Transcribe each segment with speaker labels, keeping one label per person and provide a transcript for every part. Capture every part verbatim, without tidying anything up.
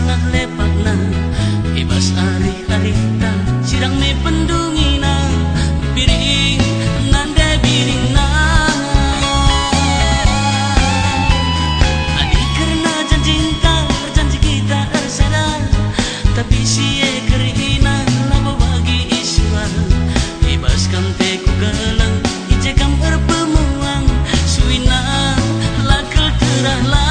Speaker 1: salah lepakna ibas ari-arita sirang me pendungina piring nanda biringna adi karena janjinta janji kita ersada tapi sie kerina labo bagi iswa ibas kam teku galang ije kam berpemuang suina lakal terahlah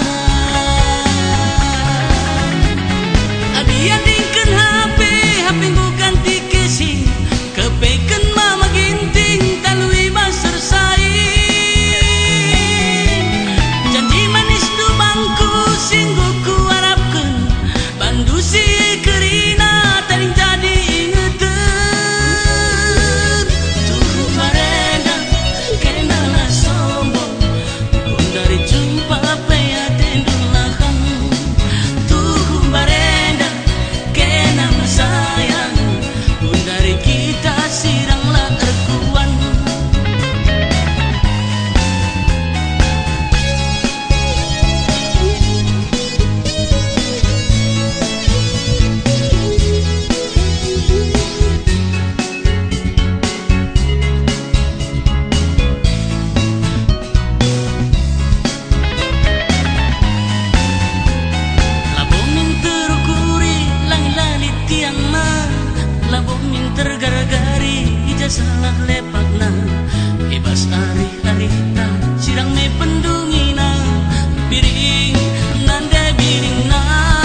Speaker 1: tergar-gari ija salah lepakna ibas ari-arita sirang me pendungina piring nanda biringna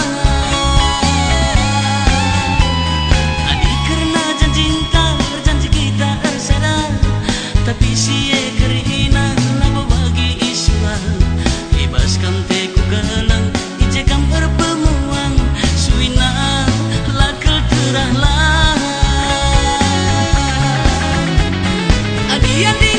Speaker 1: adi karena janjinta janji kita ersada tapi sie kerina labo bagi iswa ibas kam teku galang ije kam berpemuang suina lakal terahlah. Yeah.